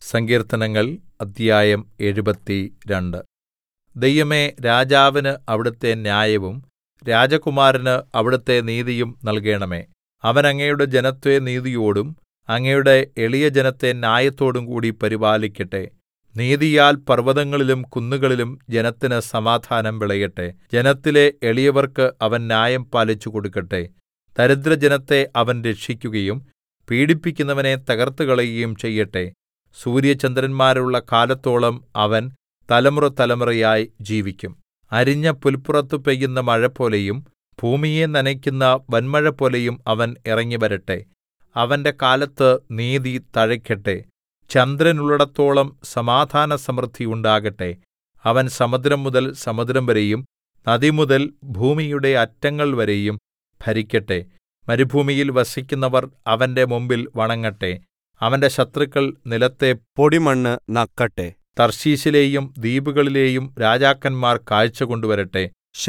സങ്കീർത്തനങ്ങൾ അദ്ധ്യായം 72. ദൈവമേ, രാജാവിന് അവിടുത്തെ ന്യായവും രാജകുമാരന് അവിടുത്തെ നീതിയും നൽകണമേ. അവൻ അങ്ങയുടെ ജനത്തെ നീതിയോടും അങ്ങയുടെ എളിയജനത്തെ ന്യായത്തോടും കൂടി പരിപാലിക്കട്ടെ. നീതിയാൽ പർവ്വതങ്ങളിലും കുന്നുകളിലും ജനത്തിന് സമാധാനം വിളയട്ടെ. ജനത്തിലെ എളിയവർക്ക് അവൻ ന്യായം പാലിച്ചുകൊടുക്കട്ടെ. ദരിദ്രജനത്തെ അവൻ രക്ഷിക്കുകയും പീഡിപ്പിക്കുന്നവനെ തകർത്തുകളയുകയും ചെയ്യട്ടെ. സൂര്യചന്ദ്രന്മാരുള്ള കാലത്തോളം അവൻ തലമുറതലമുറയായി ജീവിക്കും. അരിഞ്ഞ പുല്പുറത്തു പെയ്യുന്ന മഴപോലെയും ഭൂമിയെ നനയ്ക്കുന്ന വന്മഴപോലെയും അവൻ ഇറങ്ങിവരട്ടെ. അവന്റെ കാലത്ത് നീതി തഴയ്ക്കട്ടെ. ചന്ദ്രനുള്ളിടത്തോളം സമാധാനസമൃദ്ധി ഉണ്ടാകട്ടെ. അവൻ സമുദ്രം മുതൽ സമുദ്രം വരെയും നദിമുതൽ ഭൂമിയുടെ അറ്റങ്ങൾ വരെയും ഭരിക്കട്ടെ. മരുഭൂമിയിൽ വസിക്കുന്നവർ അവന്റെ മുമ്പിൽ വണങ്ങട്ടെ. അവന്റെ ശത്രുക്കൾ നിലത്തെ പൊടിമണ്ണ് നക്കട്ടെ. തർശീശിലെയും ദ്വീപുകളിലെയും രാജാക്കന്മാർ കാഴ്ച കൊണ്ടുവരട്ടെ.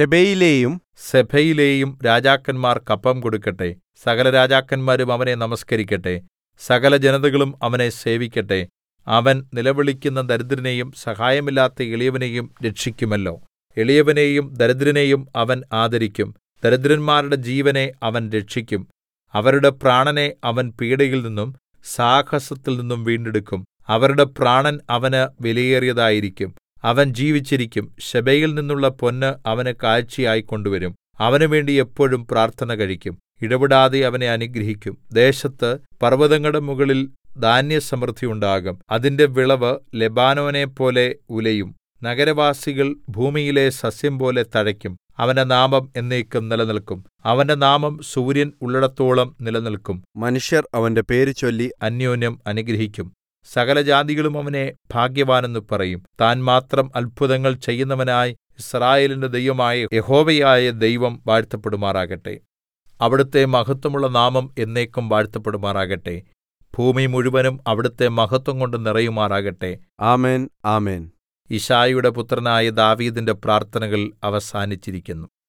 സെബയിലെയും രാജാക്കന്മാർ കപ്പം കൊടുക്കട്ടെ. സകല രാജാക്കന്മാരും അവനെ നമസ്കരിക്കട്ടെ. സകല ജനതകളും അവനെ സേവിക്കട്ടെ. അവൻ നിലവിളിക്കുന്ന ദരിദ്രനെയും സഹായമില്ലാത്ത എളിയവനെയും രക്ഷിക്കുമല്ലോ. എളിയവനെയും ദരിദ്രനെയും അവൻ ആദരിക്കും. ദരിദ്രന്മാരുടെ ജീവനെ അവൻ രക്ഷിക്കും. അവരുടെ പ്രാണനെ അവൻ പീഡയിൽ നിന്നും സാഹസത്തിൽ നിന്നും വീണ്ടെടുക്കും. അവരുടെ പ്രാണൻ അവന് വിലയേറിയതായിരിക്കും. അവൻ ജീവിച്ചിരിക്കും. ശെബയിൽ നിന്നുള്ള പൊന്ന് അവന് കാഴ്ചയായി കൊണ്ടുവരും. അവനുവേണ്ടി എപ്പോഴും പ്രാർത്ഥന കഴിക്കും. ഇടവിടാതെ അവനെ അനുഗ്രഹിക്കും. ദേശത്ത് പർവ്വതങ്ങളുടെ മുകളിൽ ധാന്യസമൃദ്ധി ഉണ്ടാകും. അതിന്റെ വിളവ് ലെബാനോനെപ്പോലെ ഉലയും. നഗരവാസികൾ ഭൂമിയിലെ സസ്യംപോലെ തഴയ്ക്കും. അവന്റെ നാമം എന്നേക്കും നിലനിൽക്കും. അവന്റെ നാമം സൂര്യൻ ഉള്ളിടത്തോളം നിലനിൽക്കും. മനുഷ്യർ അവന്റെ പേര് ചൊല്ലി അന്യോന്യം അനുഗ്രഹിക്കും. സകല ജാതികളും അവനെ ഭാഗ്യവാൻ എന്ന് പറയും. താൻ മാത്രം അത്ഭുതങ്ങൾ ചെയ്യുന്നവനായി യിസ്രായേലിന്റെ ദൈവമായ യഹോവയായ ദൈവം വാഴ്ത്തപ്പെടുമാറാകട്ടെ. അവിടുത്തെ മഹത്വമുള്ള നാമം എന്നേക്കും വാഴ്ത്തപ്പെടുമാറാകട്ടെ. ഭൂമി മുഴുവനും അവിടുത്തെ മഹത്വം കൊണ്ട് നിറയുമാറാകട്ടെ. ആമേൻ, ആമേൻ. യിശ്ശായിയുടെ പുത്രനായ ദാവീദിന്റെ പ്രാർത്ഥനകൾ അവസാനിച്ചിരിക്കുന്നു.